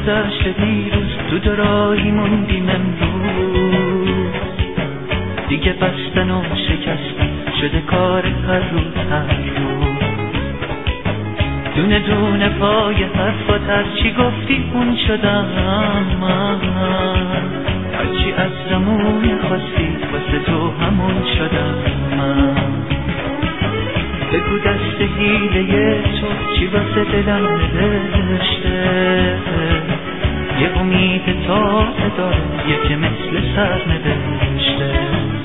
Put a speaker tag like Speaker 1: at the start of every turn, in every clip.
Speaker 1: گذشته دیروز تو دراهی موندیم امروز، دیگه بستن و شکستن شده کار هر روز هر روز. دونه دونه پای حرفات هرچی گفتی اون شدم من، هرچی از زمون خواستی واسه تو همون شدم من. بگو دست حیله تو چی واسه دلم نوشته، یه امید تازه داره یکی مثل سر نوشته.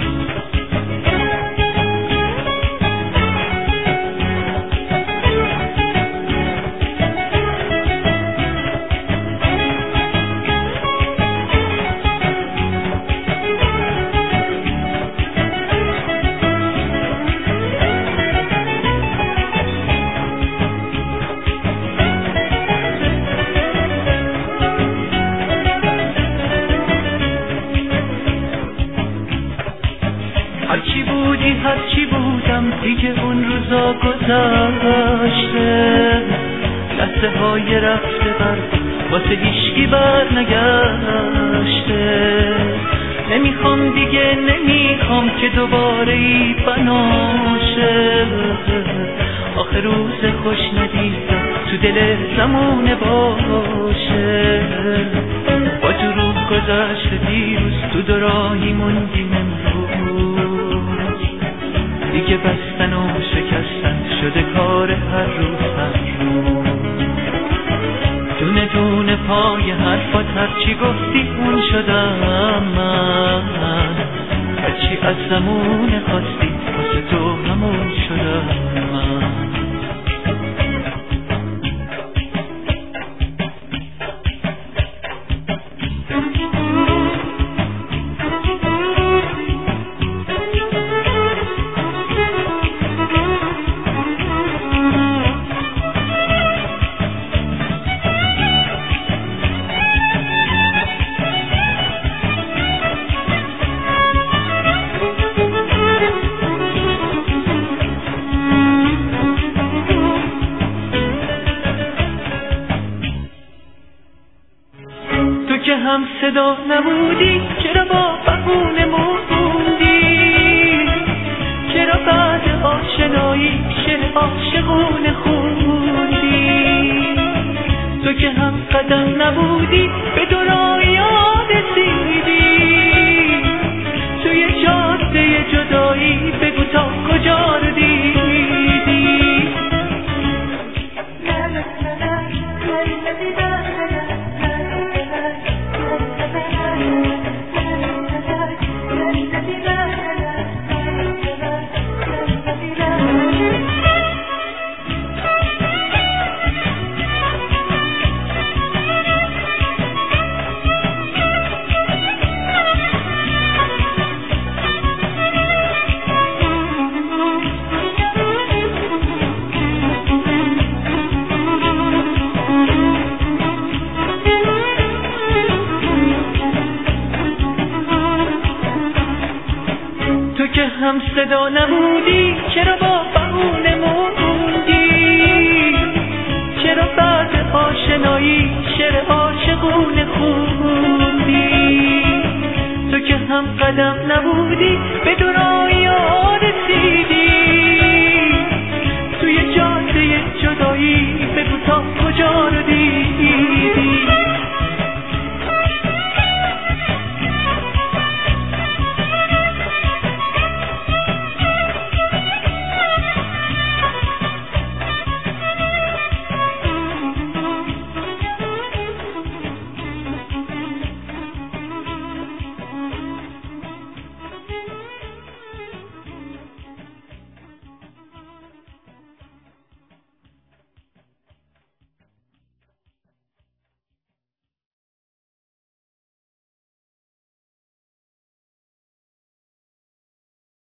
Speaker 1: هرچی بودی هرچی بودم دیگه اون روزا گذشته، لحظه های رفته بر واسه هیچکی بر نگشته. نمیخوام دیگه نمیخوام که دوباره ای بناشه، آخر روز خوش ندیدم تو دل زمونه باشه. با دروغ گذشته دیروز تو دراهی موندیم امروز، دیگه بستن و شکستن شده کار هر روز هر روز. دونه دونه پای حرفات هرچی گفتی اون شدم من، هرچی از زمون خواستی واسه تو همون شدم من. که هم صدا نبودی چرا با بهونه موندی، چرا بعد آشنایی شعر عاشقونه خوندی. تو که هم قدم نبودی به دورایی رسیدی، توی جاده جدایی بگو تا کجا رو دیدی. که هم صدا نبودی چرا با بهونه موندی، چرا بعد آشنایی شعر عاشقونه خوندی. تو که هم قدم نبودی